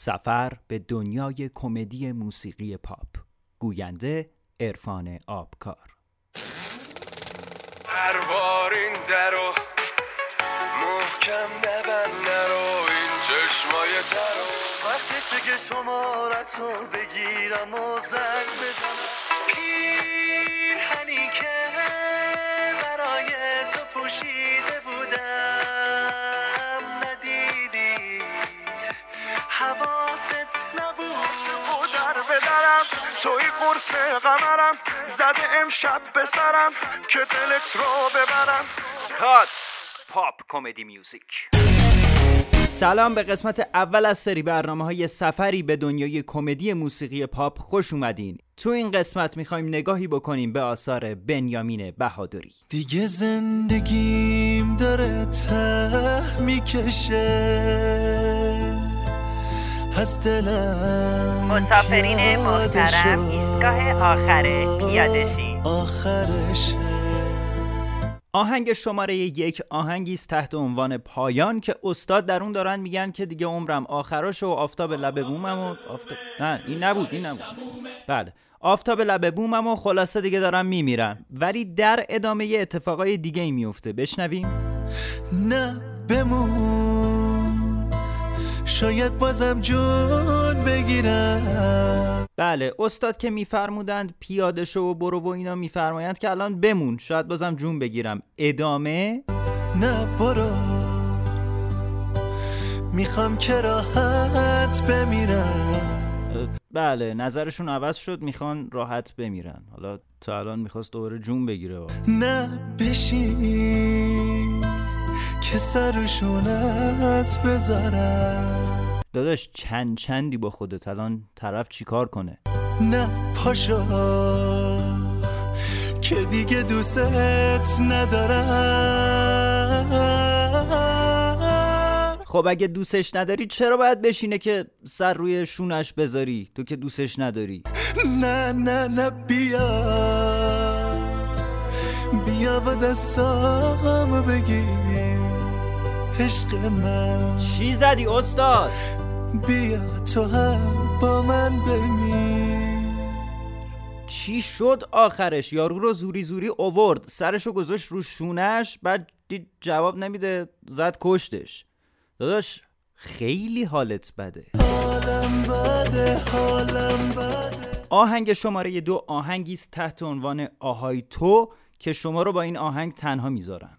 سفر به دنیای کمدی موسیقی پاپ. گوینده عرفان آبکار. هر بار این درو محکم نبند نرو، این چشمای ترو وقتشه که شمارتو بگیرم و زنگ بزنم. پیرهنی که برای تو پوشیده بودم ندیدی، حواست نبود در بدرم، توی قرص قمرم زده امشب به سرم که دلت رو ببرم. کات پاپ کمدی میوزیک. سلام، به قسمت اول از سری برنامه‌های سفری به دنیای کمدی موسیقی پاپ خوش اومدین. تو این قسمت می‌خوایم نگاهی بکنیم به آثار بنیامین بهادری. دیگه زندگیم داره ته میکشه از دلم. مسافرین محترم، ایستگاه آخر پیاده شین. آخرشه. آهنگ شماره 1 آهنگی است تحت عنوان پایان که استاد در اون دارن میگن که دیگه عمرم آخرش و آفتاب لب بومم و نه این نبود. بله، آفتاب لب بومم و خلاصه دیگه دارم میمیرم. ولی در ادامه اتفاقای دیگه ای میفته. بشنویم. نه بمون، شاید بازم جون بگیرم. بله، استاد که میفرمودند پیاده شو و برو و اینا میفرمایند که الان بمون، شاید بازم جون بگیرم. ادامه نه برو، میخوام که راحت بمیرم. بله، نظرشون عوض شد، میخوان راحت بمیرن. حالا تا الان میخواست دوباره جون بگیره. نه بشین که سرشونت بذارم. داداش چندی با خودت، الان طرف چی کار کنه؟ نه پاشو که دیگه دوستت ندارم. خب اگه دوستش نداری چرا باید بشینه که سر روی شونش بذاری؟ تو که دوستش نداری. نه بیا با دستامو بگیر عشق من. چی زدی استاد؟ بیا تو هم با من بمیر. چی شد آخرش؟ یارو رو زوری آورد، سرشو گذاشت رو شونش، بعد دید جواب نمیده، زد کشتش. داداش خیلی حالت بده. حالم بده. آهنگ شماره 2 آهنگی است تحت عنوان آهای تو که شما رو با این آهنگ تنها میذارم.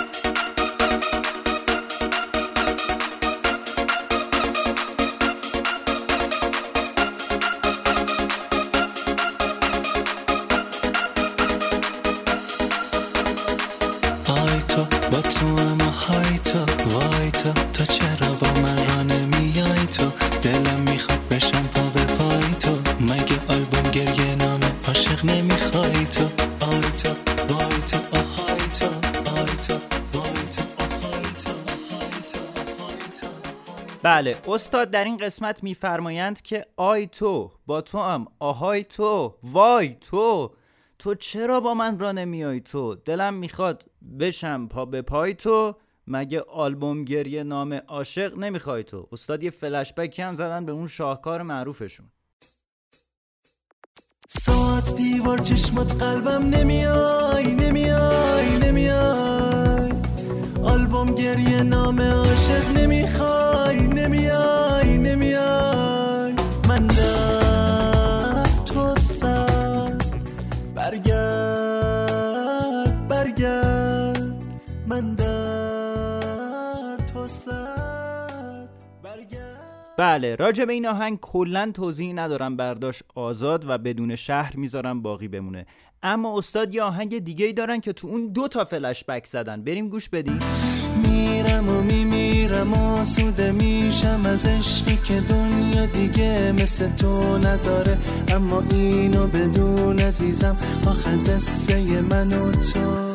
با تو اما های تو وای تو چرا با من را نمیای تو؟ دلم میخواد بشم پا به پای تو، مگه آلبوم گریه نام عاشق نمیخوای تو؟ آی تو وای تو آهای تو، آی تو وای تو آهای تو، آهای تو آهای تو. بله، استاد در این قسمت میفرمایند که آی تو با تو هم آهای تو وای تو چرا با من را نمیای تو؟ دلم میخواد بشم پا به پای تو، مگه آلبوم گریه نام عاشق نمیخوای تو؟ استاد یه فلش بکی هم زدن به اون شاهکار معروفشون. ساعت دیوار چشمات قلبم نمیای آلبوم گریه نام عاشق نمیخوای من در تو سر برگرد من در تو سر برگرد. بله، راجع به این آهنگ کلن توضیحی ندارم، برداشت آزاد و بدون شهر میذارم باقی بمونه. اما استاد یه آهنگ دیگه‌ای دارن که تو اون 2 تا فلش بک زدن. بریم گوش بدیم. میرم و میمیرم آسوده میشم از عشقی که دنیا دیگه مثل تو نداره، اما اینو بدون عزیزم آخر قصه من و تو.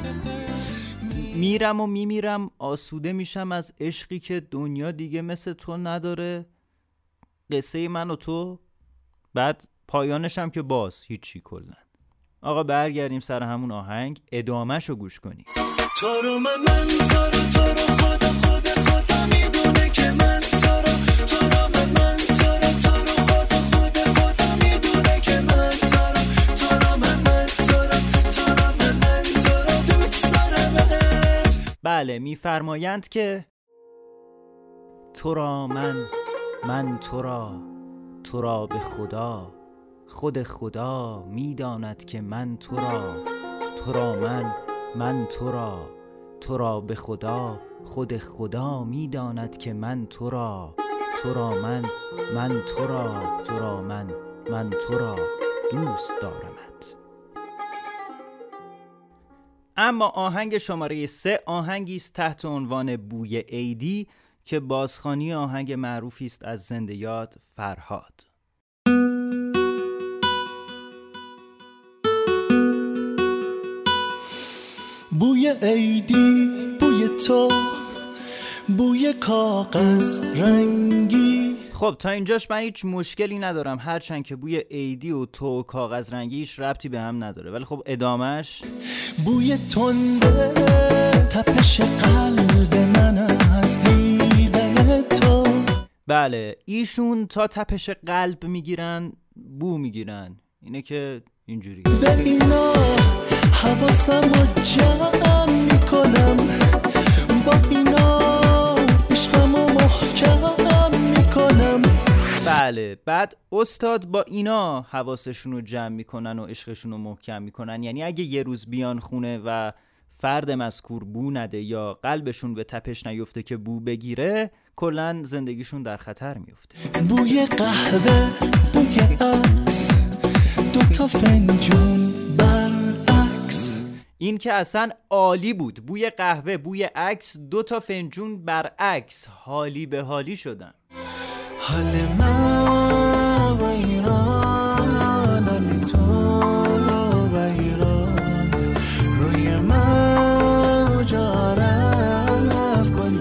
میرم و میمیرم آسوده میشم از عشقی که دنیا دیگه مثل تو نداره، قصه من و تو. بعد پایانش هم که باز هیچی کلن. آقا برگردیم سر همون آهنگ، ادامه‌شو گوش کنیم. تو رو من تو رو خدا میدونه که من تو رو من بله میفرمایند که تو را من تو را به خدا، خود خدا میداند که من تو را من تو را به خدا، خود خدا میداند که من تو را من تو را دوست دارمت. اما آهنگ شماره 3 آهنگی است تحت عنوان بوی عیدی که بازخوانی آهنگ معروفی است از زنده یاد فرهاد. بوی عیدی، بوی تو، بوی کاغذ رنگی. خب تا اینجاش من هیچ مشکلی ندارم، هرچند که بوی عیدی و تو کاغذ رنگیش ربطی به هم نداره، ولی خب ادامهش بوی تنده تپش قلب من از دیدن تو. بله ایشون تا تپش قلب میگیرن بو میگیرن، اینه که اینجوری به اینا حواسم رو جمع میکنم، با اینا عشقم رو محکم میکنم. بله بعد استاد با اینا حواسشون رو جمع میکنن و عشقشون رو محکم میکنن، یعنی اگه یه روز بیان خونه و فرد مذکور بو نده یا قلبشون به تپش نیفته که بو بگیره، کلن زندگیشون در خطر میفته. بوی قهوه، بوی عکس، 2 تا فنجون برعکس. این که اصلا عالی بود، بوی قهوه، بوی عکس، 2 تا فنجون برعکس، حالی به حالی شدن. حال من و ایران، حال تو و ایران، روی من جا رفت کل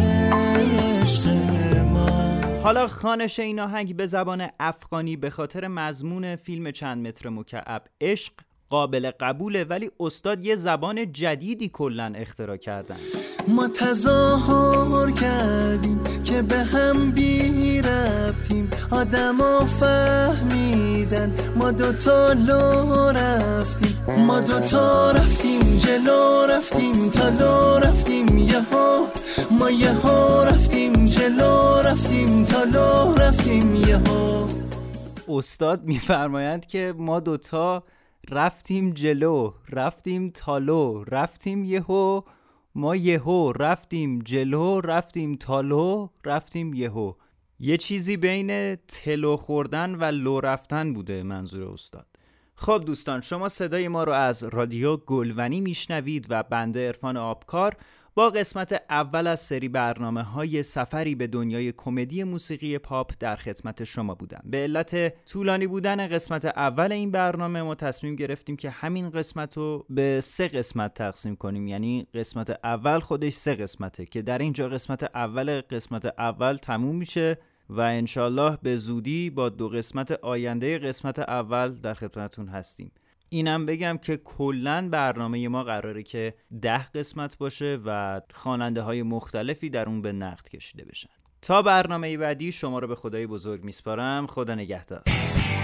عشق ما. حالا خوانش این آهنگ به زبان افغانی به خاطر مضمون فیلم چند متر مکعب عشق قابل قبوله، ولی استاد یه زبان جدیدی کلن اختراع کردن. ما تظاهر کردیم که به هم بی ربطیم، آدما فهمیدن ما 2 تا لو رفتیم، ما 2 تا رفتیم جلو، رفتیم تا لو رفتیم یهو، ما یهو رفتیم جلو، رفتیم تا لو رفتیم یهو. استاد میفرمایند که ما 2 تا رفتیم جلو، رفتیم تالو، رفتیم یهو، ما یهو رفتیم جلو، رفتیم تالو، رفتیم یهو. یه چیزی بین تلو خوردن و لو رفتن بوده منظور استاد. خب دوستان، شما صدای ما رو از رادیو گلونی میشنوید و بنده عرفان آبکار با قسمت اول از سری برنامه‌های سفری به دنیای کمدی موسیقی پاپ در خدمت شما بودم. به علت طولانی بودن قسمت اول این برنامه ما تصمیم گرفتیم که همین قسمت رو به 3 قسمت تقسیم کنیم، یعنی قسمت اول خودش 3 قسمته که در اینجا قسمت اول تموم میشه و انشالله به زودی با 2 قسمت آینده قسمت اول در خدمتتون هستیم. اینم بگم که کلن برنامه ما قراره که 10 قسمت باشه و خواننده های مختلفی در اون به نقد کشیده بشن. تا برنامه بعدی شما رو به خدای بزرگ میسپارم. خدا نگهدار.